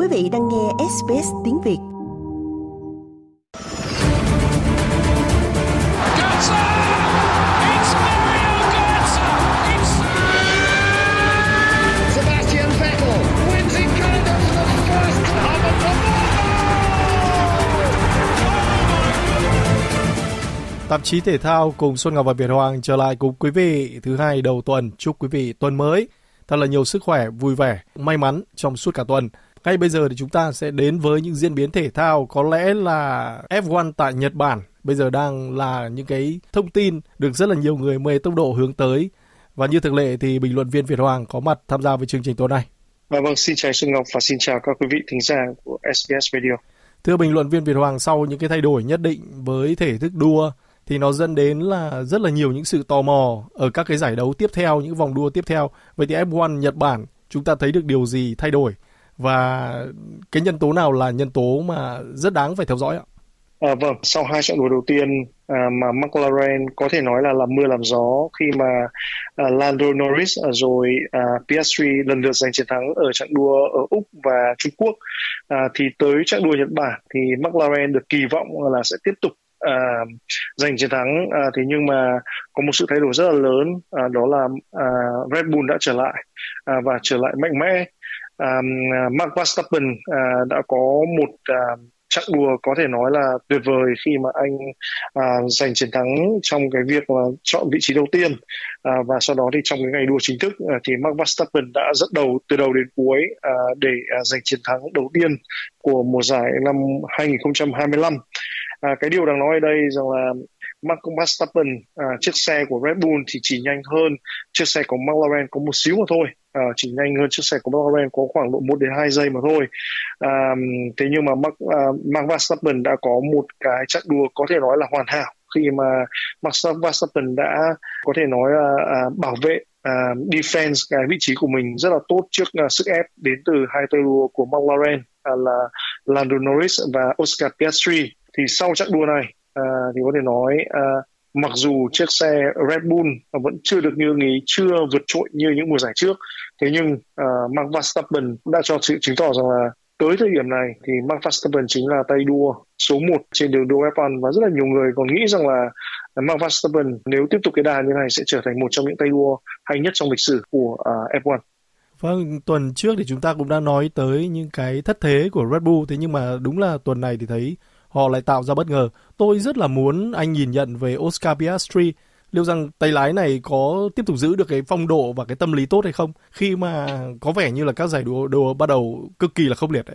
vị đang nghe SBS tiếng Việt. Tạp chí thể thao cùng Xuân Ngọc và Việt Hoàng trở lại cùng quý vị thứ hai đầu tuần. Chúc quý vị tuần mới thật là nhiều sức khỏe, vui vẻ, may mắn trong suốt cả tuần. Ngay bây giờ thì chúng ta sẽ đến với những diễn biến thể thao, có lẽ là F1 tại Nhật Bản bây giờ đang là những cái thông tin được rất là nhiều người mê tốc độ hướng tới. Và như thường lệ thì bình luận viên Việt Hoàng có mặt tham gia với chương trình tuần này. Vâng, xin chào Xuân Ngọc và xin chào các quý vị thính giả của SBS Radio. Thưa bình luận viên Việt Hoàng, sau những cái thay đổi nhất định với thể thức đua thì nó dẫn đến là rất là nhiều những sự tò mò ở các cái giải đấu tiếp theo, những vòng đua tiếp theo. Vậy thì F1 Nhật Bản chúng ta thấy được điều gì thay đổi và cái nhân tố nào là nhân tố mà rất đáng phải theo dõi ạ? Vâng, sau hai trận đua đầu tiên mà McLaren có thể nói là làm mưa làm gió khi mà Lando Norris rồi Piastri lần lượt giành chiến thắng ở trận đua ở Úc và Trung Quốc, thì tới trận đua Nhật Bản thì McLaren được kỳ vọng là sẽ tiếp tục giành chiến thắng, thế nhưng mà có một sự thay đổi rất là lớn, đó là Red Bull đã trở lại và trở lại mạnh mẽ. Max Verstappen đã có một chặng đua có thể nói là tuyệt vời khi mà anh giành chiến thắng trong cái việc là chọn vị trí đầu tiên, và sau đó thì trong cái ngày đua chính thức thì Max Verstappen đã dẫn đầu từ đầu đến cuối để giành chiến thắng đầu tiên của mùa giải năm 2025. Cái điều đáng nói ở đây rằng là Max Verstappen, chiếc xe của Red Bull thì chỉ nhanh hơn chiếc xe của McLaren có một xíu mà thôi, chỉ nhanh hơn chiếc xe của McLaren có khoảng độ 1 đến 2 giây mà thôi. Thế nhưng mà Max Verstappen đã có một cái trận đua có thể nói là hoàn hảo khi mà Max Verstappen đã có thể nói là bảo vệ defense cái vị trí của mình rất là tốt trước sức ép đến từ hai tay đua của McLaren là Lando Norris và Oscar Piastri. Thì sau trận đua này thì có thể nói mặc dù chiếc xe Red Bull vẫn chưa được như ý, chưa vượt trội như những mùa giải trước, thế nhưng Max Verstappen đã cho sự chứng tỏ rằng là tới thời điểm này thì Max Verstappen chính là tay đua số 1 trên đường đua F1, và rất là nhiều người còn nghĩ rằng là Max Verstappen nếu tiếp tục cái đà như này sẽ trở thành một trong những tay đua hay nhất trong lịch sử của F1. Vâng, tuần trước thì chúng ta cũng đã nói tới những cái thất thế của Red Bull, thế nhưng mà đúng là tuần này thì thấy họ lại tạo ra bất ngờ. Tôi rất là muốn anh nhìn nhận về Oscar Piastri, liệu rằng tay lái này có tiếp tục giữ được cái phong độ và cái tâm lý tốt hay không, khi mà có vẻ như là các giải đua bắt đầu cực kỳ là khốc liệt đấy.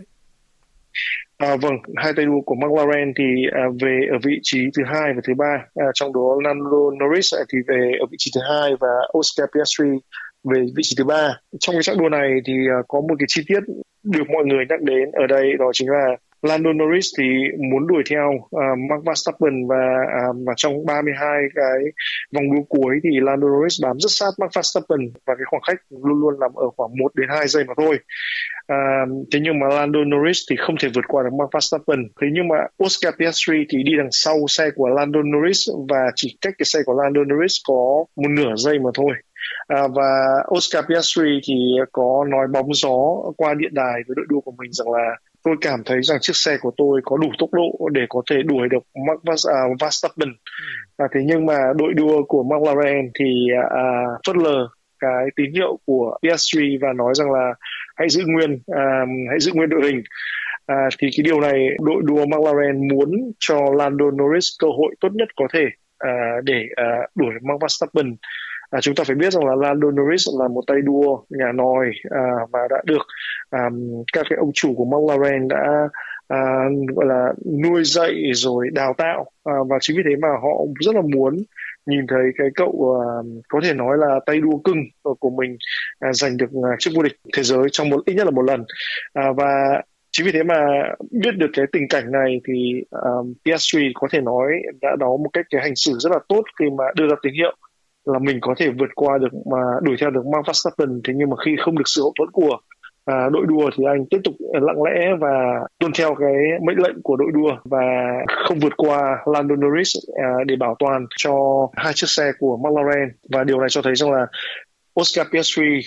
Vâng, hai tay đua của McLaren thì về ở vị trí thứ 2 và thứ 3, trong đó Lando Norris thì về ở vị trí thứ 2 và Oscar Piastri về vị trí thứ 3. Trong cái trận đua này thì có một cái chi tiết được mọi người nhắc đến ở đây, đó chính là Lando Norris thì muốn đuổi theo Max Verstappen và trong 32 cái vòng đua cuối thì Lando Norris bám rất sát Max Verstappen và cái khoảng cách luôn luôn nằm ở khoảng 1 đến 2 giây mà thôi. Thế nhưng mà Lando Norris thì không thể vượt qua được Max Verstappen. Thế nhưng mà Oscar Piastri thì đi đằng sau xe của Lando Norris và chỉ cách cái xe của Lando Norris có một nửa giây mà thôi. Và Oscar Piastri thì có nói bóng gió qua điện đài với đội đua của mình rằng là tôi cảm thấy rằng chiếc xe của tôi có đủ tốc độ để có thể đuổi được Max Verstappen. Thế nhưng mà đội đua của McLaren thì phớt lờ cái tín hiệu của Piastri và nói rằng là hãy giữ nguyên đội hình. Thì cái điều này đội đua McLaren muốn cho Lando Norris cơ hội tốt nhất có thể để đuổi Max Verstappen. Chúng ta phải biết rằng là Lando Norris là một tay đua nhà nòi và đã được các cái ông chủ của McLaren đã gọi là nuôi dạy rồi đào tạo, và chính vì thế mà họ rất là muốn nhìn thấy cái cậu có thể nói là tay đua cưng của mình giành được chiếc vô địch thế giới trong ít nhất là một lần. Và chính vì thế mà biết được cái tình cảnh này thì Piastri có thể nói đã có một cái hành xử rất là tốt khi mà đưa ra tín hiệu là mình có thể vượt qua được mà đuổi theo được Max Verstappen. Thế nhưng mà khi không được sự hậu thuẫn của đội đua thì anh tiếp tục lặng lẽ và tuân theo cái mệnh lệnh của đội đua và không vượt qua Lando Norris để bảo toàn cho hai chiếc xe của McLaren. Và điều này cho thấy rằng là Oscar Piastri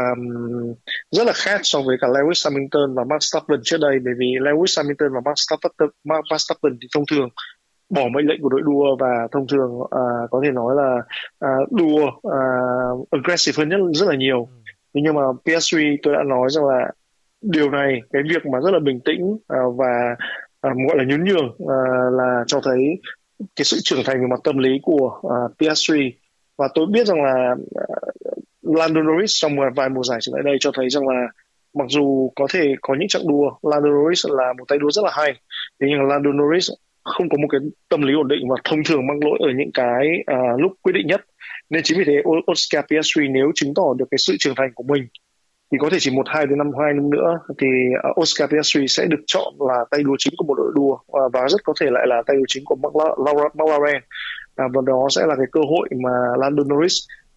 rất là khác so với cả Lewis Hamilton và Max Verstappen trước đây, bởi vì Lewis Hamilton và Max Verstappen thì thông thường bỏ mệnh lệnh của đội đua và thông thường có thể nói là đua aggressive hơn rất là nhiều. Thế nhưng mà Piastri, tôi đã nói rằng là điều này, cái việc mà rất là bình tĩnh và gọi là nhún nhường là cho thấy cái sự trưởng thành về mặt tâm lý của Piastri. Và tôi biết rằng là Lando Norris trong vài mùa giải trở lại đây cho thấy rằng là mặc dù có thể có những chặng đua Lando Norris là một tay đua rất là hay, thế nhưng Lando Norris không có một cái tâm lý ổn định và thông thường mắc lỗi ở những cái lúc quyết định nhất. Nên chính vì thế Oscar Piastri nếu chứng tỏ được cái sự trưởng thành của mình thì có thể chỉ 1-2 đến 2 năm nữa thì Oscar Piastri sẽ được chọn là tay đua chính của một đội đua và rất có thể lại là tay đua chính của McLaren. Và đó sẽ là cái cơ hội mà Lando Norris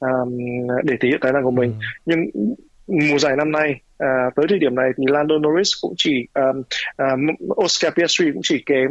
để thể hiện tài năng của mình. Nhưng mùa giải năm nay tới thời điểm này thì Lando Norris cũng chỉ Oscar Piastri cũng chỉ kém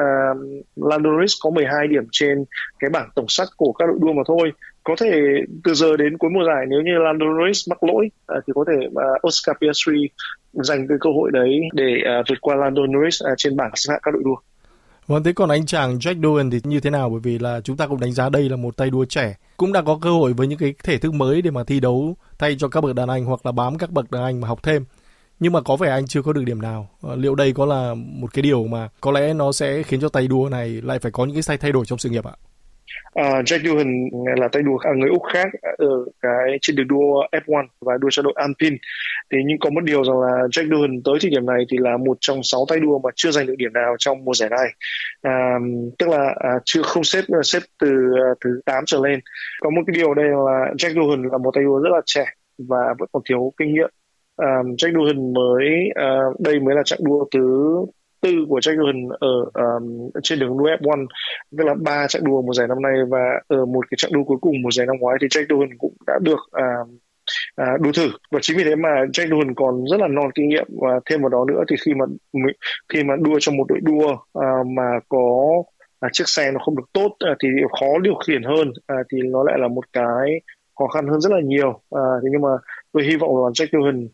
Lando Norris có 12 điểm trên cái bảng tổng sắp của các đội đua mà thôi. Có thể từ giờ đến cuối mùa giải nếu như Lando Norris mắc lỗi thì có thể Oscar Piastri giành cái cơ hội đấy để vượt qua Lando Norris trên bảng xếp hạng các đội đua. Vâng, thế còn anh chàng Jack Doohan thì như thế nào? Bởi vì là chúng ta cũng đánh giá đây là một tay đua trẻ, cũng đã có cơ hội với những cái thể thức mới để mà thi đấu thay cho các bậc đàn anh hoặc là bám các bậc đàn anh mà học thêm. Nhưng mà có vẻ anh chưa có được điểm nào. Liệu đây có là một cái điều mà có lẽ nó sẽ khiến cho tay đua này lại phải có những cái thay đổi trong sự nghiệp ạ? Jack Doohan là tay đua người Úc khác ở cái trên đường đua F1 và đua cho đội Alpine. Thế nhưng có một điều rằng là Jack Doohan tới thời điểm này thì là một trong 6 tay đua mà chưa giành được điểm nào trong mùa giải này. Tức là chưa không xếp từ thứ 8 trở lên. Có một cái điều ở đây là Jack Doohan là một tay đua rất là trẻ và vẫn còn thiếu kinh nghiệm. Jack Doohan đây mới là chặng đua thứ 4 của Jack Doohan ở trên đường đua F1, tức là 3 chặng đua mùa giải năm nay, và ở một cái chặng đua cuối cùng mùa giải năm ngoái thì Jack Doohan cũng đã được đua thử. Và chính vì thế mà Jack Doohan còn rất là non kinh nghiệm, và thêm vào đó nữa thì khi mà đua trong một đội đua mà có chiếc xe nó không được tốt thì khó điều khiển hơn, thì nó lại là một cái khó khăn hơn rất là nhiều. Thế nhưng mà tôi hy vọng là Jack Doohan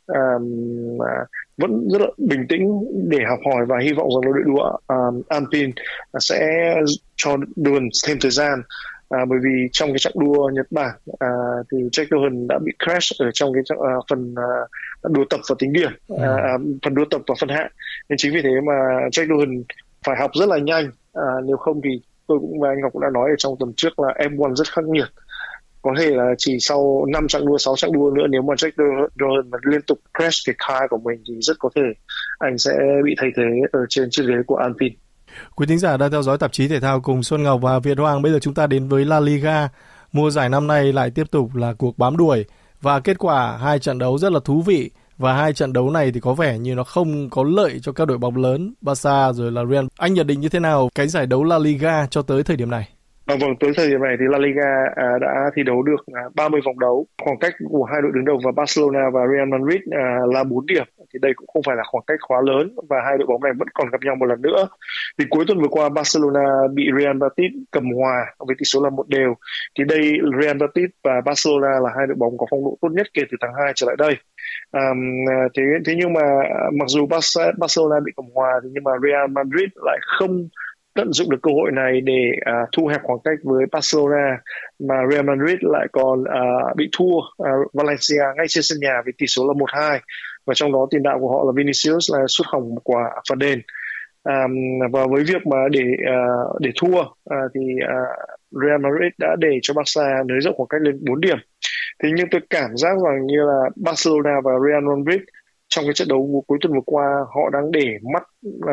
vẫn rất là bình tĩnh để học hỏi, và hy vọng rằng đội đua Alpine sẽ cho Doohan thêm thời gian. Bởi vì trong cái chặng đua Nhật Bản thì Jack Doohan đã bị crash ở trong cái phần đua tập và tính điểm, phần đua tập và phân hạng. Nên chính vì thế mà Jack Doohan phải học rất là nhanh, nếu không thì tôi và anh Ngọc cũng đã nói ở trong tuần trước là M1 rất khắc nghiệt. Có thể là chỉ sau 5 chặng đua, 6 chặng đua nữa, nếu mà Jack Doohan mà liên tục crash cái car của mình thì rất có thể anh sẽ bị thay thế ở trên chiếc ghế của Alpine. Quý thính giả đang theo dõi tạp chí thể thao cùng Xuân Ngọc và Việt Hoàng. Bây giờ chúng ta đến với La Liga. Mùa giải năm nay lại tiếp tục là cuộc bám đuổi, và kết quả 2 trận đấu rất là thú vị. Và 2 trận đấu này thì có vẻ như nó không có lợi cho các đội bóng lớn, Barca rồi là Real. Anh nhận định như thế nào cái giải đấu La Liga cho tới thời điểm này? Vâng, tới thời điểm này thì La Liga đã thi đấu được 30 vòng đấu. Khoảng cách của hai đội đứng đầu và Barcelona và Real Madrid là 4 điểm. Thì đây cũng không phải là khoảng cách quá lớn, và hai đội bóng này vẫn còn gặp nhau một lần nữa. Thì cuối tuần vừa qua Barcelona bị Real Madrid cầm hòa với tỷ số là 1-1. Thì đây Real Madrid và Barcelona là hai đội bóng có phong độ tốt nhất kể từ tháng 2 trở lại đây. Thế nhưng mà mặc dù Barcelona bị cầm hòa thì nhưng mà Real Madrid lại không tận dụng được cơ hội này để thu hẹp khoảng cách với Barcelona, mà Real Madrid lại còn bị thua Valencia ngay trên sân nhà với tỷ số là 1-2, và trong đó tiền đạo của họ là Vinicius là sút hỏng một quả phạt đền. Và với việc mà để thua thì Real Madrid đã để cho Barca nới rộng khoảng cách lên 4 điểm. Thế nhưng tôi cảm giác rằng như là Barcelona và Real Madrid trong cái trận đấu cuối tuần vừa qua họ đang để mắt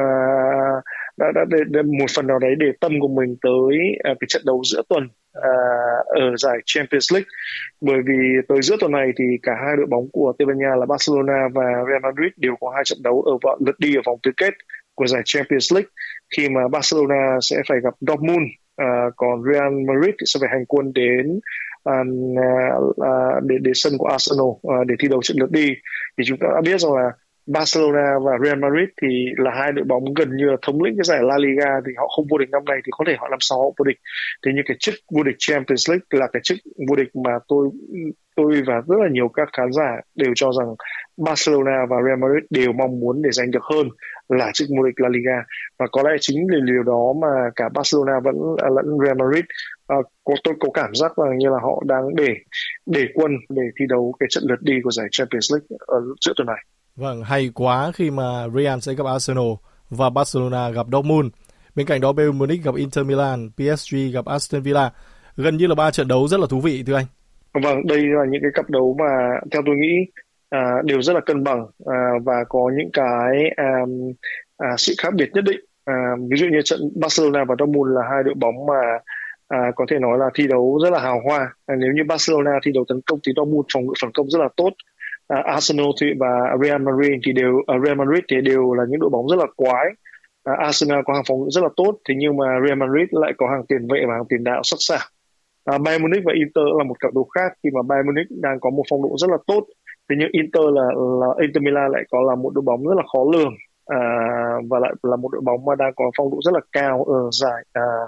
đã một phần nào đấy để tâm của mình tới cái trận đấu giữa tuần ở giải Champions League, bởi vì tới giữa tuần này thì cả hai đội bóng của Tây Ban Nha là Barcelona và Real Madrid đều có 2 trận đấu ở lượt đi ở vòng tứ kết của giải Champions League, khi mà Barcelona sẽ phải gặp Dortmund, còn Real Madrid sẽ phải hành quân đến sân của Arsenal để thi đấu trận lượt đi. Thì chúng ta đã biết rằng là Barcelona và Real Madrid thì là hai đội bóng gần như là thống lĩnh cái giải La Liga, thì họ không vô địch năm nay thì có thể họ năm sau họ vô địch. Thế nhưng cái chức vô địch Champions League là cái chức vô địch mà tôi và rất là nhiều các khán giả đều cho rằng Barcelona và Real Madrid đều mong muốn để giành được hơn là chức vô địch La Liga. Và có lẽ chính vì điều đó mà cả Barcelona lẫn Real Madrid tôi có cảm giác rằng như là họ đang để quân để thi đấu cái trận lượt đi của giải Champions League ở giữa tuần này. Vâng, hay quá khi mà Real sẽ gặp Arsenal và Barcelona gặp Dortmund. Bên cạnh đó Bayern Munich gặp Inter Milan, PSG gặp Aston Villa. Gần như là 3 trận đấu rất là thú vị thưa anh. Vâng, đây là những cái cặp đấu mà theo tôi nghĩ đều rất là cân bằng và có những cái sự khác biệt nhất định. Ví dụ như trận Barcelona và Dortmund là hai đội bóng mà có thể nói là thi đấu rất là hào hoa. Nếu như Barcelona thi đấu tấn công thì Dortmund phòng ngự phản công rất là tốt. Arsenal và Real Madrid thì đều là những đội bóng rất là quái. Arsenal có hàng phòng ngự rất là tốt, thế nhưng mà Real Madrid lại có hàng tiền vệ và hàng tiền đạo sắc sảo. Bayern Munich và Inter là một cặp đấu khác, khi mà Bayern Munich đang có một phong độ rất là tốt, thế nhưng Inter Milan lại có là một đội bóng rất là khó lường, và lại là một đội bóng mà đang có phong độ rất là cao ở giải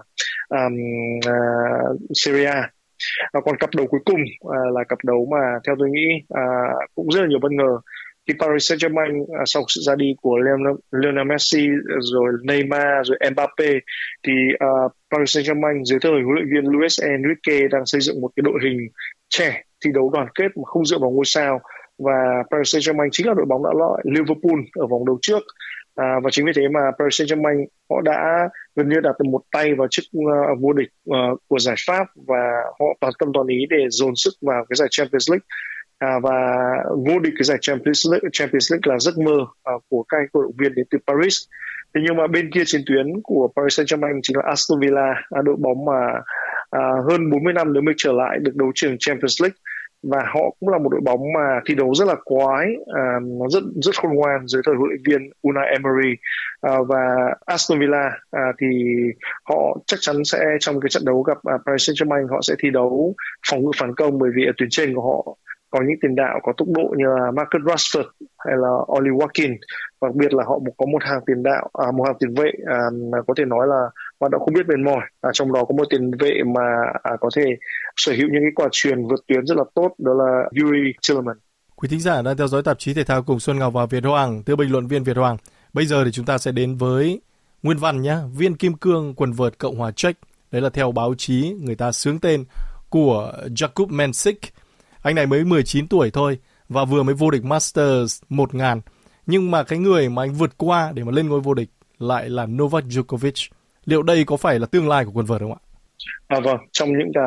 Serie A. Còn cặp đấu cuối cùng là cặp đấu mà theo tôi nghĩ cũng rất là nhiều bất ngờ. Khi Paris Saint-Germain sau sự ra đi của Lionel Messi, rồi Neymar, rồi Mbappe, thì Paris Saint-Germain dưới thời huấn luyện viên Luis Enrique đang xây dựng một cái đội hình trẻ thi đấu đoàn kết mà không dựa vào ngôi sao, và Paris Saint-Germain chính là đội bóng đã loại Liverpool ở vòng đấu trước. Và chính vì thế mà Paris Saint-Germain họ đã gần như đặt một tay vào chức vô địch của giải Pháp, và họ toàn tâm toàn ý để dồn sức vào cái giải Champions League. Và vô địch cái giải Champions League là giấc mơ của các cổ động viên đến từ Paris. Thế nhưng mà bên kia chiến tuyến của Paris Saint-Germain chính là Aston Villa, đội bóng mà hơn 40 năm mới trở lại được đấu trường Champions League, và họ cũng là một đội bóng mà thi đấu rất là quái, nó rất khôn ngoan dưới thời huấn luyện viên Unai Emery. Và Aston Villa thì họ chắc chắn sẽ trong cái trận đấu gặp Paris Saint-Germain họ sẽ thi đấu phòng ngự phản công, bởi vì ở tuyến trên của họ có những tiền đạo có tốc độ như là Marcus Rashford hay là Oli Watkins, và đặc biệt là họ có một hàng tiền đạo, một hàng tiền vệ mà có thể nói là hoạt động không biết mệt mỏi. Trong đó có một tiền vệ mà có thể sở hữu những cái quả chuyền vượt tuyến rất là tốt, đó là Yuri Tielemans. Quý thính giả đang theo dõi tạp chí thể thao cùng Xuân Ngọc và Việt Hoàng, thưa bình luận viên Việt Hoàng. Bây giờ thì chúng ta sẽ đến với nguyên văn nhé. Viên kim cương quần vợt Cộng hòa Czech, đấy là theo báo chí người ta xướng tên của Jakub Mensik. Anh này mới 19 tuổi thôi và vừa mới vô địch Masters 1000. Nhưng mà cái người mà anh vượt qua để mà lên ngôi vô địch lại là Novak Djokovic. Liệu đây có phải là tương lai của quần vợt không ạ? Vâng, trong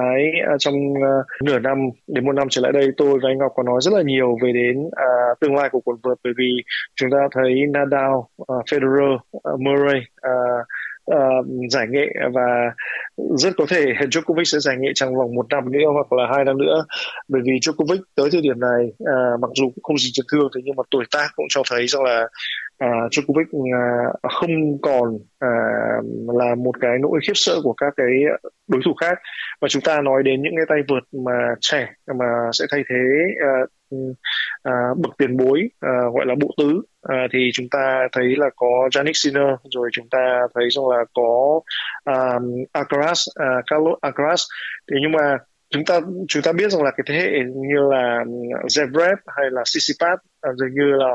nửa năm đến một năm trở lại đây, tôi và anh Ngọc có nói rất là nhiều về đến tương lai của quần vợt, bởi vì chúng ta thấy Nadal, Federer, Murray giải nghệ, và rất có thể Djokovic sẽ giải nghệ trong vòng 1 năm nữa hoặc là 2 năm nữa, bởi vì Djokovic tới thời điểm này mặc dù cũng không gì chấn thương, thế nhưng mà tuổi tác cũng cho thấy rằng là Djokovic không còn là một cái nỗi khiếp sợ của các cái đối thủ khác. Và chúng ta nói đến những cái tay vợt mà trẻ mà sẽ thay thế bậc tiền bối gọi là bộ tứ, thì chúng ta thấy là có Jannik Sinner, rồi chúng ta thấy rằng là có Alcaraz, Carlos Alcaraz. Thế nhưng mà chúng ta biết rằng là cái thế hệ như là Zverev hay là Tsitsipas dường như là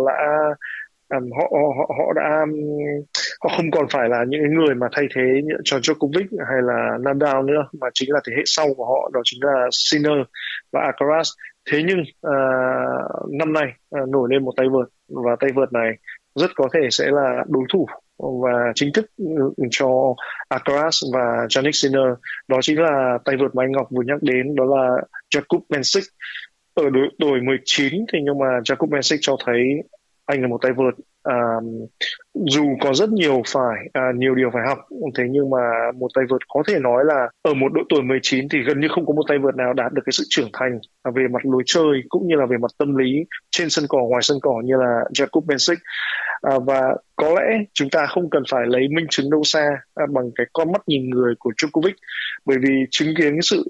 họ không còn phải là những người mà thay thế cho Djokovic hay là Nadal nữa, mà chính là thế hệ sau của họ, đó chính là Sinner và Alcaraz. Thế nhưng năm nay nổi lên một tay vợt, và tay vợt này rất có thể sẽ là đối thủ và chính thức cho Alcaraz và Jannik Sinner. Đó chính là tay vợt mà anh Ngọc vừa nhắc đến, đó là Jakub Mensik. Ở tuổi 19 thì nhưng mà Jakub Mensik cho thấy anh là một tay vợt dù có rất nhiều điều phải học, thế nhưng mà một tay vợt có thể nói là ở một độ tuổi 19 thì gần như không có một tay vợt nào đạt được cái sự trưởng thành về mặt lối chơi cũng như là về mặt tâm lý trên sân cỏ, ngoài sân cỏ như là Jakub Mensik. Và có lẽ chúng ta không cần phải lấy minh chứng đâu xa bằng cái con mắt nhìn người của Djokovic, bởi vì chứng kiến sự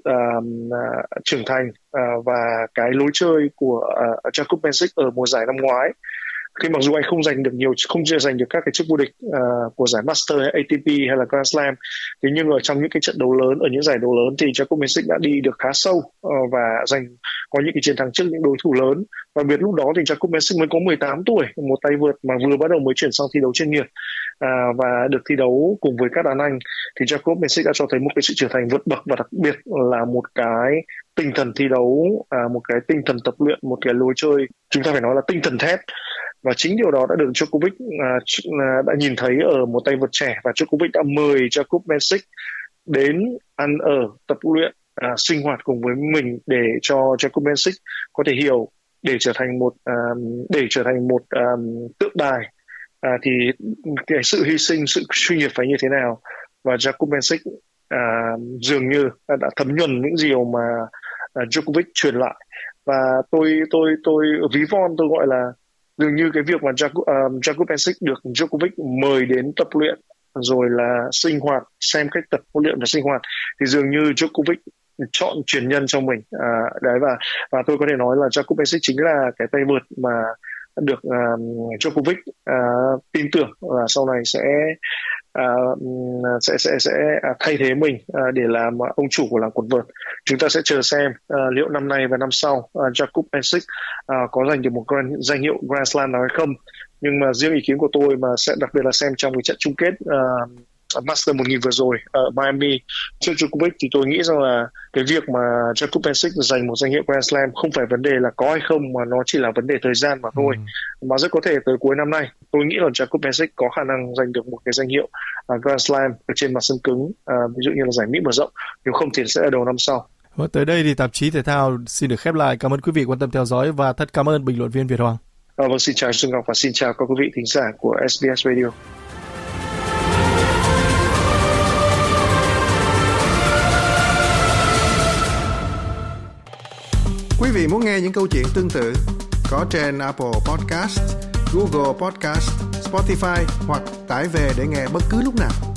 trưởng thành và cái lối chơi của Jakub Mensik ở mùa giải năm ngoái, Khi mặc dù anh không giành được các cái chức vô địch của giải Master hay ATP hay là Grand Slam, thế nhưng ở trong những cái trận đấu lớn, ở những giải đấu lớn thì Djokovic đã đi được khá sâu và có những cái chiến thắng trước những đối thủ lớn. Và biệt lúc đó thì Djokovic mới có 18 tuổi, một tay vợt mà vừa bắt đầu mới chuyển sang thi đấu chuyên nghiệp và được thi đấu cùng với các đàn anh, thì Djokovic đã cho thấy một cái sự trưởng thành vượt bậc, và đặc biệt là một cái tinh thần thi đấu, một cái tinh thần tập luyện, một cái lối chơi chúng ta phải nói là tinh thần thép. Và chính điều đó đã được Djokovic đã nhìn thấy ở một tay vợt trẻ, và Djokovic đã mời Jakub Mensik đến ăn ở, tập luyện, sinh hoạt cùng với mình để cho Jakub Mensik có thể hiểu để trở thành một tượng đài thì cái sự hy sinh, sự chuyên nghiệp phải như thế nào. Và Jakub Mensik dường như đã thấm nhuần những điều mà Djokovic truyền lại. Và tôi ví von tôi gọi là dường như cái việc mà Jakub Mensik được Djokovic mời đến tập luyện rồi là sinh hoạt, xem cách tập huấn luyện và sinh hoạt, thì dường như Djokovic chọn truyền nhân cho mình. Đấy, và tôi có thể nói là Jakub Mensik chính là cái tay vợt mà được Djokovic tin tưởng là sau này sẽ thay thế mình để làm ông chủ của làng quần vợt. Chúng ta sẽ chờ xem liệu năm nay và năm sau Jakub Mensik có giành được một danh hiệu Grand Slam nào hay không. Nhưng mà riêng ý kiến của tôi, mà sẽ đặc biệt là xem trong cái trận chung kết Master 1000 vừa rồi ở Miami trước Djokovic, thì tôi nghĩ rằng là cái việc mà Jakub Mensik giành một danh hiệu Grand Slam không phải vấn đề là có hay không, mà nó chỉ là vấn đề thời gian mà thôi. Mà rất có thể tới cuối năm nay, tôi nghĩ là Jakub Mensik có khả năng giành được một cái danh hiệu Grand Slam ở trên mặt sân cứng, ví dụ như là giải Mỹ mở rộng, nếu không thì sẽ là đầu năm sau. Tới đây thì tạp chí Thể thao xin được khép lại. Cảm ơn quý vị quan tâm theo dõi và thật cảm ơn bình luận viên Việt Hoàng. Vâng, xin chào Xuân Ngọc và xin chào các quý vị thính giả của SBS Radio. Quý vị muốn nghe những câu chuyện tương tự có trên Apple Podcast, Google Podcast, Spotify hoặc tải về để nghe bất cứ lúc nào.